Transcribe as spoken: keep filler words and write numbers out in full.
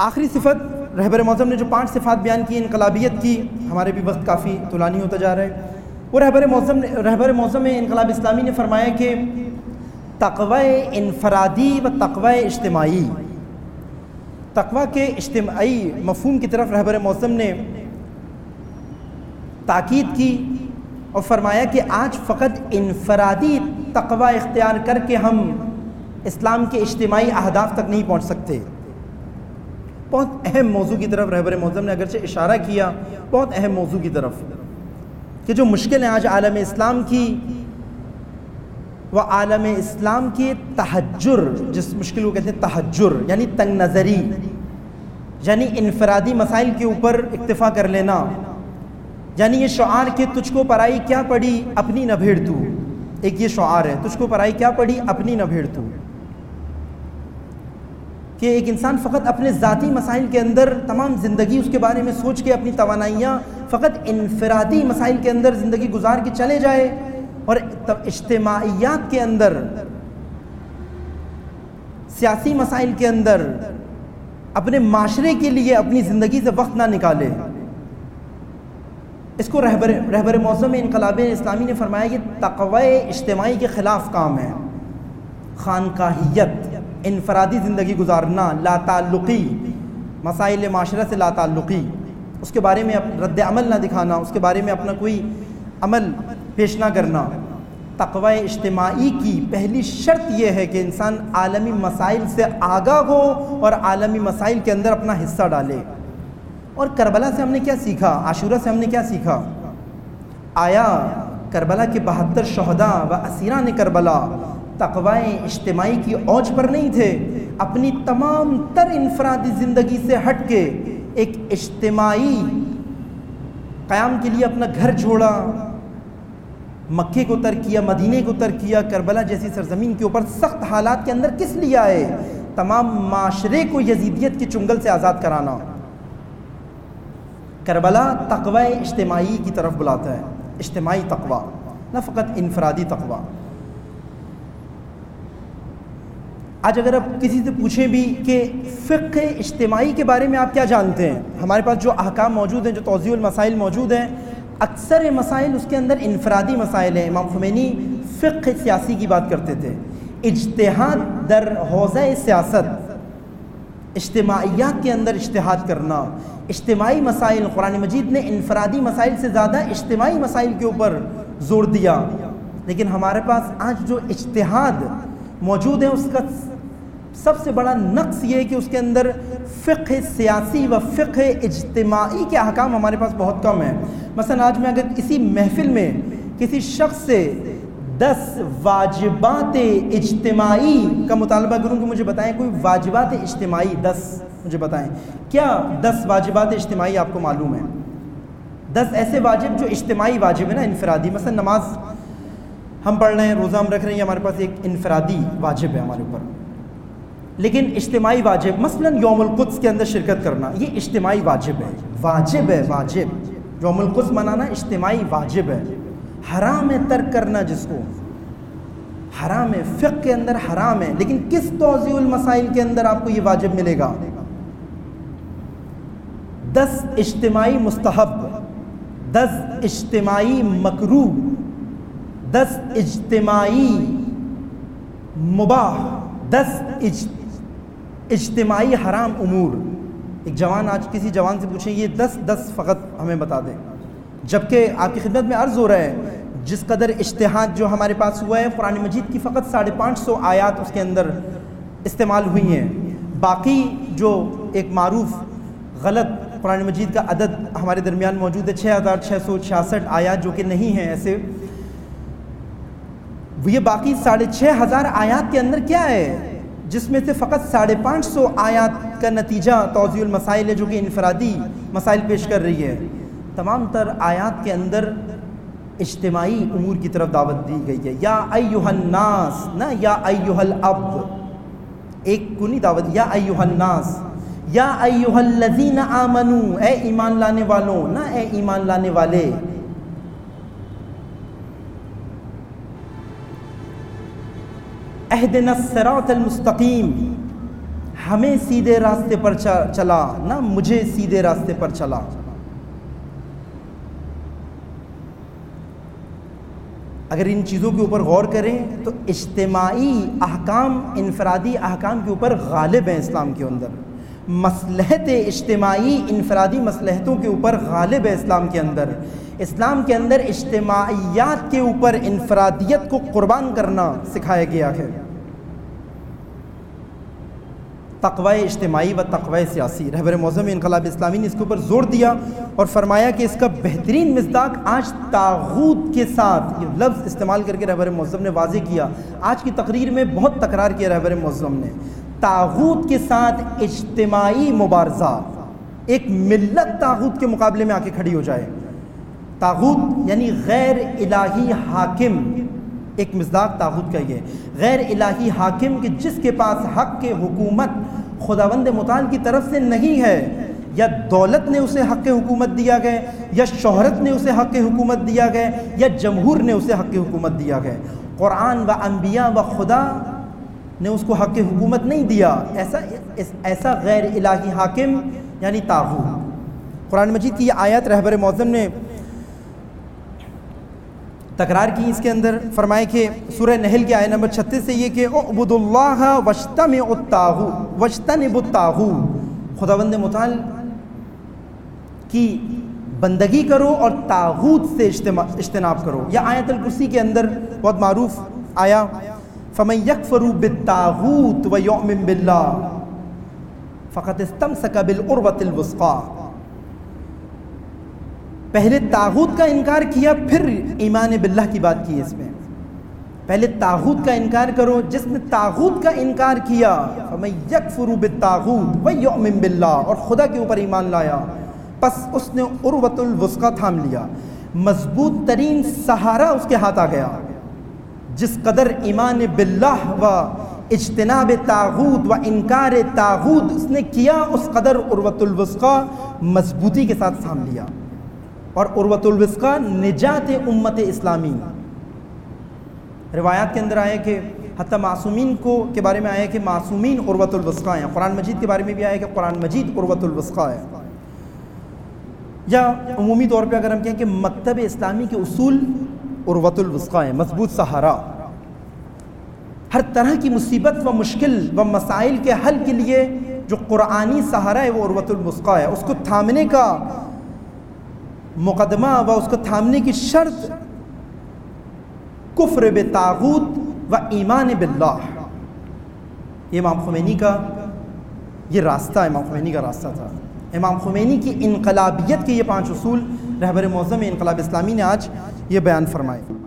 آخری صفت رہبر معظم نے جو پانچ صفات بیان کی انقلابیت کی، ہمارے بھی وقت کافی طولانی ہوتا جا رہا ہے، وہ رہبر معظم نے رہبر معظم انقلاب اسلامی نے فرمایا کہ تقوی انفرادی و تقوی اجتماعی، تقوی کے اجتماعی مفہوم کی طرف رہبر معظم نے تاکید کی اور فرمایا کہ آج فقط انفرادی تقوی اختیار کر کے ہم اسلام کے اجتماعی اہداف تک نہیں پہنچ سکتے۔ بہت اہم موضوع کی طرف رہبر معظم نے اگرچہ اشارہ کیا، بہت اہم موضوع کی طرف کہ جو مشکل ہیں آج عالم اسلام کی، وہ عالم اسلام کے تحجر، جس مشکل کو کہتے ہیں تحجر، یعنی تنگ نظری، یعنی انفرادی مسائل کے اوپر اکتفا کر لینا، یعنی یہ شعار کہ تجھ کو پرائی کیا پڑی اپنی نہ بھیڑ تو، ایک یہ شعار ہے، تجھ کو پرائی کیا پڑی اپنی نہ بھیڑ تو، کہ ایک انسان فقط اپنے ذاتی مسائل کے اندر تمام زندگی اس کے بارے میں سوچ کے اپنی توانائیاں فقط انفرادی مسائل کے اندر زندگی گزار کے چلے جائے اور اجتماعیات کے اندر، سیاسی مسائل کے اندر اپنے معاشرے کے لیے اپنی زندگی سے وقت نہ نکالے۔ اس کو رہبر رہبر معظم انقلاب اسلامی نے فرمایا کہ تقوی اجتماعی کے خلاف کام ہے۔ خانقاہیت، انفرادی زندگی گزارنا، لا تعلقی، مسائل معاشرہ سے لا تعلقی، اس کے بارے میں رد عمل نہ دکھانا، اس کے بارے میں اپنا کوئی عمل پیش نہ کرنا۔ تقوی اجتماعی کی پہلی شرط یہ ہے کہ انسان عالمی مسائل سے آگاہ ہو اور عالمی مسائل کے اندر اپنا حصہ ڈالے۔ اور کربلا سے ہم نے کیا سیکھا، عاشورہ سے ہم نے کیا سیکھا؟ آیا کربلا کے بہتر شہداء و اسیران کربلا تقوی اجتماعی کی اوج پر نہیں تھے؟ اپنی تمام تر انفرادی زندگی سے ہٹ کے ایک اجتماعی قیام کے لیے اپنا گھر چھوڑا، مکے کو ترک کیا، مدینے کو ترک کیا، کربلا جیسی سرزمین کے اوپر سخت حالات کے اندر کس لیے آئے؟ تمام معاشرے کو یزیدیت کے چنگل سے آزاد کرانا۔ کربلا تقوی اجتماعی کی طرف بلاتا ہے، اجتماعی تقوی، نہ فقط انفرادی تقوی۔ آج اگر آپ کسی سے پوچھیں بھی کہ فقہ اجتماعی کے بارے میں آپ کیا جانتے ہیں، ہمارے پاس جو احکام موجود ہیں، جو توضیح المسائل موجود ہیں، اکثر مسائل اس کے اندر انفرادی مسائل ہیں۔ امام خمینی فقہ سیاسی کی بات کرتے تھے، اجتہاد در حوزہ سیاست، اجتماعیات کے اندر اجتہاد کرنا، اجتماعی مسائل۔ قرآن مجید نے انفرادی مسائل سے زیادہ اجتماعی مسائل کے اوپر زور دیا، لیکن ہمارے پاس آج جو اجتہاد موجود ہے اس کا سب سے بڑا نقص یہ ہے کہ اس کے اندر فقہ سیاسی و فقہ اجتماعی کے احکام ہمارے پاس بہت کم ہیں۔ مثلا آج میں اگر اسی محفل میں کسی شخص سے دس واجبات اجتماعی کا مطالبہ کروں کہ مجھے بتائیں کوئی واجبات اجتماعی دس مجھے بتائیں، کیا دس واجبات اجتماعی آپ کو معلوم ہیں؟ دس ایسے واجب جو اجتماعی واجب ہے نا، انفرادی، مثلا نماز ہم پڑھ رہے ہیں، روزہ ہم رکھ رہے ہیں، یہ ہمارے پاس ایک انفرادی واجب ہے ہمارے اوپر، لیکن اجتماعی واجب مثلا یوم القدس کے اندر شرکت کرنا، یہ اجتماعی واجب ہے، واجب ہے، واجب۔ یوم القدس منانا اجتماعی واجب ہے۔ حرام ہے ترک کرنا، جس کو حرام ہے، فقہ کے اندر حرام ہے، لیکن کس توضیح المسائل کے اندر آپ کو یہ واجب ملے گا؟ دس اجتماعی مستحب، دس اجتماعی مکروہ، دس اجتماعی مباح، دس اج اجتماعی حرام امور۔ ایک جوان آج کسی جوان سے پوچھیں یہ دس دس فقط ہمیں بتا دیں، جبکہ آپ کی خدمت میں عرض ہو رہا ہے جس قدر اجتہاد جو ہمارے پاس ہوا ہے، قرآن مجید کی فقط ساڑھے پانچ سو آیات اس کے اندر استعمال ہوئی ہیں، باقی جو ایک معروف غلط قرآن مجید کا عدد ہمارے درمیان موجود ہے، چھ ہزار چھ سو چھیاسٹھ آیات جو کہ نہیں ہیں ایسے، یہ باقی ساڑھے چھ ہزار آیات کے اندر کیا ہے جس میں سے فقط ساڑھے پانچ سو آیات کا نتیجہ توضیح المسائل ہے جو کہ انفرادی مسائل پیش کر رہی ہے۔ تمام تر آیات کے اندر اجتماعی امور کی طرف دعوت دی گئی ہے، یا ایھا الناس، نہ یا ایھا الاب، ایک کو نہیں دعوت، یا ایھا الناس، یا ایھا الذین آمنوا، اے ایمان لانے والوں، نہ اے ایمان لانے والے۔ اہدنا الصراط المستقیم، ہمیں سیدھے راستے پر چلا نہ مجھے سیدھے راستے پر چلا. اگر ان چیزوں کے اوپر غور کریں تو اجتماعی احکام انفرادی احکام کے اوپر غالب ہیں اسلام کے اندر. مصلحت اجتماعی انفرادی مصلحتوں کے اوپر غالب ہے اسلام کے اندر. اسلام کے اندر اجتماعیات کے اوپر انفرادیت کو قربان کرنا سکھایا گیا ہے. تقوی اجتماعی و تقوی سیاسی، رہبر معظم انقلاب اسلامی نے اس کے اوپر زور دیا اور فرمایا کہ اس کا بہترین مصداق آج طاغوت کے ساتھ، یہ لفظ استعمال کر کے رہبر معظم نے واضح کیا. آج کی تقریر میں بہت تکرار کیا رہبر معظم نے. طاغوت کے ساتھ اجتماعی مبارزہ، ایک ملت طاغوت کے مقابلے میں آ کے کھڑی ہو جائے. طاغوت یعنی غیر الہی حاکم، ایک مصداق طاغوت کا یہ غیر الہی حاکم کہ جس کے پاس حق کے حکومت خداوند متعال کی طرف سے نہیں ہے، یا دولت نے اسے حق حکومت دیا گئے، یا شہرت نے اسے حق حکومت دیا گئے، یا جمہور نے اسے حق حکومت دیا گئے. قرآن و انبیاء و خدا نے اس کو حق حکومت نہیں دیا. ایسا ایسا غیر الہی حاکم یعنی طاغوت. قرآن مجید کی یہ آیات رہبر معظم نے تکرار کی. اس کے اندر فرمائے کہ سورہ نحل کی آیت نمبر چھتیس سے یہ کہ اعبدوا اللہ واجتنبوا الطاغوت واجتنبوا الطاغوت، خداوند متعال کی بندگی کرو اور طاغوت سے اجتناب کرو. یا آیت الکرسی کے اندر بہت معروف آیا فمن یکفر بالطاغوت ویؤمن باللہ فقد استمسک بالعروۃ الوثقی. پہلے طاغوت کا انکار کیا پھر ایمان باللہ کی بات کی. اس میں پہلے طاغوت کا انکار کرو. جس نے طاغوت کا انکار کیا فمن یکفر بالطاغوت ویؤمن باللہ، اور خدا کے اوپر ایمان لایا، پس اس نے عروۃ الوثقی تھام لیا، مضبوط ترین سہارا اس کے ہاتھ آ گیا. جس قدر ایمان باللہ و اجتناب طاغوت و انکار طاغوت اس نے کیا، اس قدر عروۃ الوثقی مضبوطی کے ساتھ تھام لیا. اور عروۃ الوثقی نجات امت اسلامی. روایات کے اندر آیا کہ حتیٰ معصومین کو کے بارے میں آیا کہ معصومین عروۃ الوثقی ہیں. قرآن مجید کے بارے میں بھی آیا کہ قرآن مجید عروۃ الوثقی ہے. یا عمومی طور پہ اگر ہم کہیں کہ مکتب اسلامی کے اصول عروۃ الوثقی ہیں، مضبوط سہارا. ہر طرح کی مصیبت و مشکل و مسائل کے حل کے لیے جو قرآنی سہارا ہے وہ عروۃ الوثقی ہے. اس کو تھامنے کا مقدمہ و اس کو تھامنے کی شرط کفر بطاغوت و ایمان باللہ. یہ امام خمینی کا یہ راستہ امام خمینی کا راستہ تھا. امام خمینی کی انقلابیت کے یہ پانچ اصول رہبر معظم انقلاب اسلامی نے آج یہ بیان فرمائے.